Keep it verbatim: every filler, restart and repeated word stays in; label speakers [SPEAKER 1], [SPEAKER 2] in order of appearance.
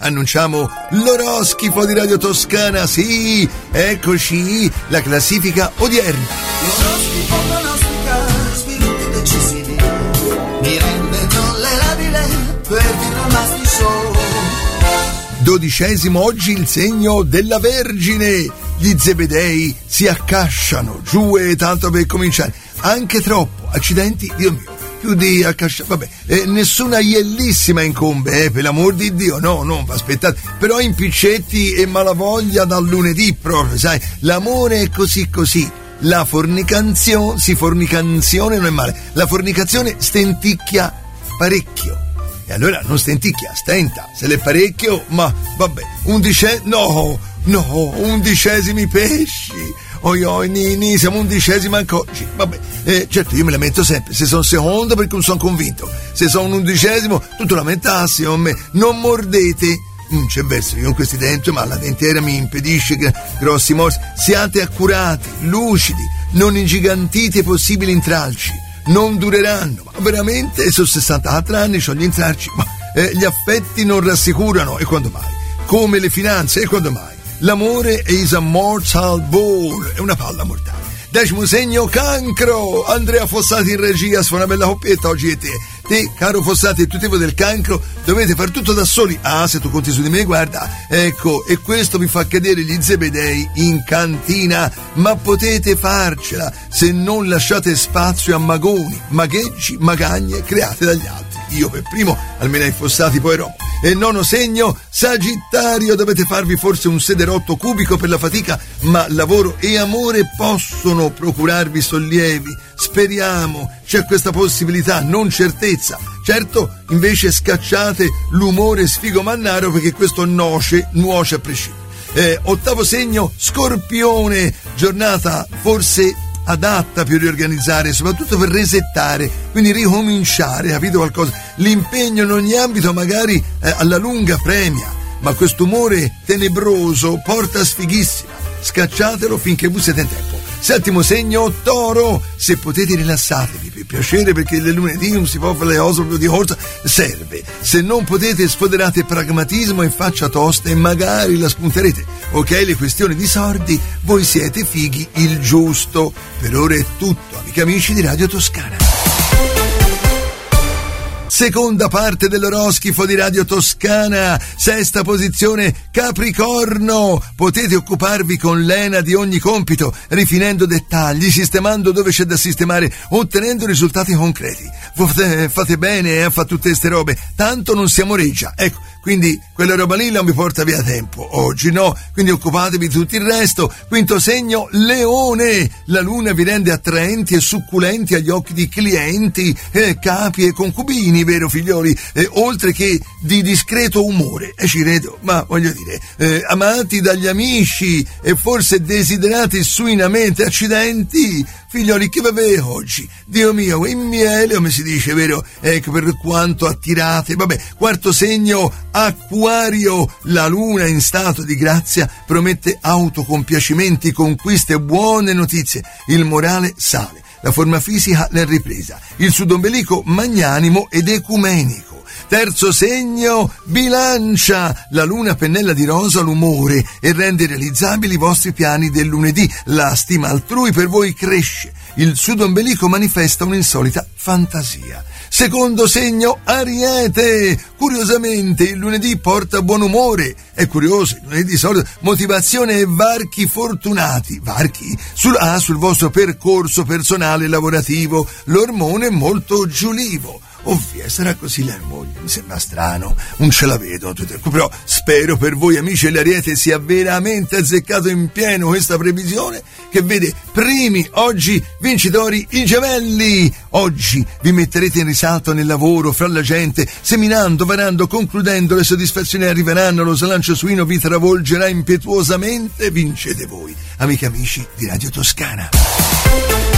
[SPEAKER 1] annunciamo l'oroscopo di Radio Toscana. Sì, eccoci, la classifica odierna.
[SPEAKER 2] L'oroscopo pronostica sviluppi decisivi, mi rende tollerabile per dirlo show.
[SPEAKER 1] Dodicesimo oggi il segno della Vergine. Gli Zebedei si accasciano giù e tanto per cominciare, anche troppo, accidenti, Dio mio. Più di accasciare, vabbè, eh, nessuna iellissima incombe, eh, per l'amor di Dio, no, no, aspettate, però impiccetti e malavoglia dal lunedì proprio, sai, l'amore è così così, la fornicazione, sì, fornicazione non è male, la fornicazione stenticchia parecchio, e allora non stenticchia, stenta, se l'è parecchio, ma vabbè, undicesimo, no, no, undicesimi pesci, oi oi nini, siamo undicesimi ancora, sì, vabbè, eh, certo io mi lamento sempre, se sono secondo perché non sono convinto, se sono undicesimo tutto lamentassi con me, non mordete, non c'è verso, io con questi denti, ma la dentiera mi impedisce che, grossi morsi, siate accurati, lucidi, non ingigantite i possibili intralci, non dureranno, ma veramente sono sessantaquattro anni, ho gli intralci, ma eh, gli affetti non rassicurano, e quando mai? Come le finanze, e quando mai? L'amore is a mortal ball, è una palla mortale. Decimo segno, Cancro. Andrea Fossati in regia, si fa una bella coppietta oggi e te. Te, caro Fossati, e tutti voi del Cancro, dovete far tutto da soli. Ah, se tu conti su di me, guarda, ecco, e questo vi fa cadere gli Zebedei in cantina. Ma potete farcela se non lasciate spazio a magoni, magheggi, magagne create dagli altri. Io per primo, almeno ai Fossati poi ero. E nono segno, Sagittario, dovete farvi forse un sederotto cubico per la fatica, ma lavoro e amore possono procurarvi sollievi. Speriamo, c'è questa possibilità, non certezza. Certo, invece scacciate l'umore sfigomannaro perché questo noce, nuoce a prescindere. Eh, ottavo segno, Scorpione, giornata forse adatta per riorganizzare, soprattutto per resettare, quindi ricominciare, capito qualcosa? L'impegno in ogni ambito magari eh, alla lunga premia, ma questo umore tenebroso porta sfighissima, scacciatelo finché voi siete in tempo. Settimo segno, Toro, se potete rilassatevi per piacere perché il lunedì non si può fare le cose proprio di corsa, serve. Se non potete sfoderate pragmatismo e faccia tosta e magari la spunterete. Ok, le questioni di sordi, voi siete fighi il giusto. Per ora è tutto, amici amici di Radio Toscana. Seconda parte dell'oroscopo di Radio Toscana, sesta posizione, Capricorno. Potete occuparvi con lena di ogni compito, rifinendo dettagli, sistemando dove c'è da sistemare, ottenendo risultati concreti. Fate, fate bene a fare tutte queste robe, tanto non siamo reggia. Ecco, quindi quella roba lì non mi porta via tempo, oggi no, quindi occupatevi di tutto il resto. Quinto segno, Leone. La luna vi rende attraenti e succulenti agli occhi di clienti, eh, capi e concubini, vero figlioli, eh, oltre che di discreto umore, e eh, ci credo, ma voglio dire, eh, amati dagli amici e forse desiderati suinamente, accidenti, figlioli, che vabbè oggi, Dio mio, in miele, come si dice, vero, ecco, per quanto attirate, vabbè. Quarto segno, Acquario. La luna in stato di grazia promette autocompiacimenti, conquiste e buone notizie, il morale sale, la forma fisica l'è ripresa, il sudombelico magnanimo ed ecumenico. Terzo segno, Bilancia. La luna pennella di rosa l'umore e rende realizzabili i vostri piani del lunedì. La stima altrui per voi cresce. Il sudombelico manifesta un'insolita fantasia. Secondo segno, Ariete. Curiosamente il lunedì porta buon umore. È curioso, il lunedì di solito motivazione e varchi fortunati. Varchi? Sul, ah, sul vostro percorso personale e lavorativo. L'ormone è molto giulivo. Ovvio, sarà così la moglie, mi sembra strano, non ce la vedo, però spero per voi amici dell'Ariete sia veramente azzeccato in pieno questa previsione che vede primi oggi vincitori i Gemelli. Oggi vi metterete in risalto nel lavoro, fra la gente, seminando, varando, concludendo, le soddisfazioni arriveranno, lo slancio suino vi travolgerà impetuosamente, vincete voi, amiche e amici di Radio Toscana.